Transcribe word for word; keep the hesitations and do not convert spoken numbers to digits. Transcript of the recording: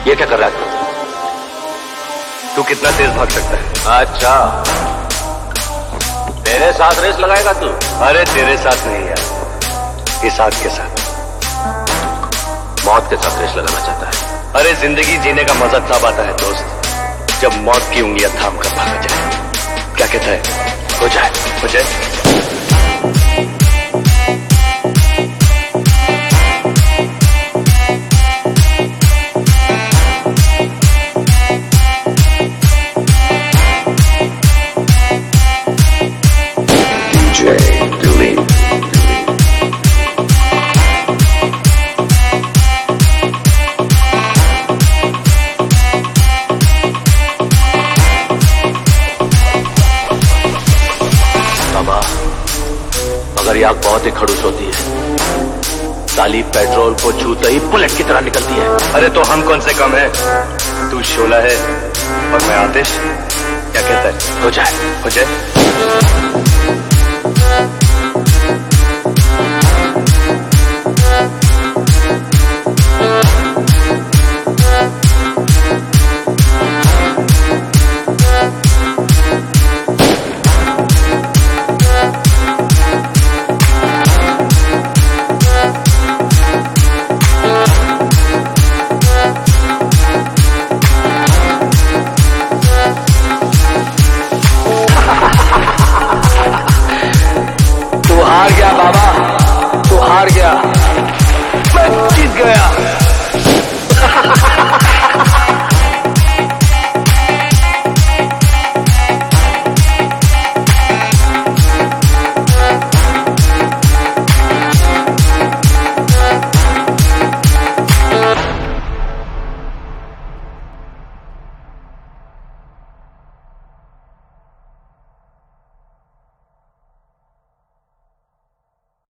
ये क्या कर रहा है तू? तू कितना तेज भाग सकता है? अच्छा, तेरे साथ रेस लगाएगा तू? अरे तेरे साथ नहीं यार, इस आग के साथ, मौत के साथ रेस लगाना चाहता है। अरे जिंदगी जीने का मजा तब आता है दोस्त, जब मौत की उंगलियां थाम कर भागा जाए। क्या कहता है? हो जाए, हो जाए। मगर ये आग बहुत ही खड़ूस होती है, साली पेट्रोल को छूते ही बुलेट की तरह निकलती है। अरे तो हम कौन से कम है? तू शोला है और मैं आतिश। क्या कहता है? हो जाए, हो जाए।